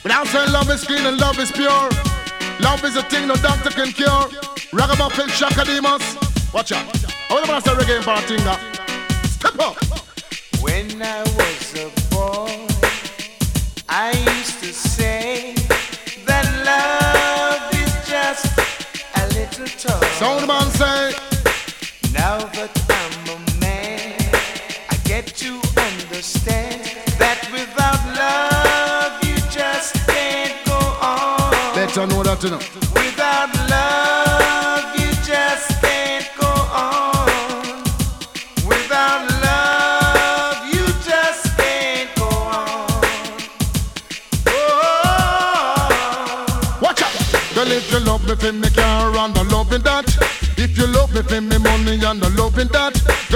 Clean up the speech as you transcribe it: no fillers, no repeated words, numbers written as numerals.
But I'm saying love is clean and love is pure. Love is a thing no doctor can cure. Ragamuffin Shakademus. Watch out. I want to start reggae party. Step up. When I was a boy, I used to say that love is just a little toy. Sound man say. Now that I'm a man, I get to understand that without love you just can't go on. Better know that you know. Without love you just can't go on. Without love you just can't go on. Oh. Watch out. Girl, if you love me, feel me can't run the loving that. If you love me, feel me money and the loving that.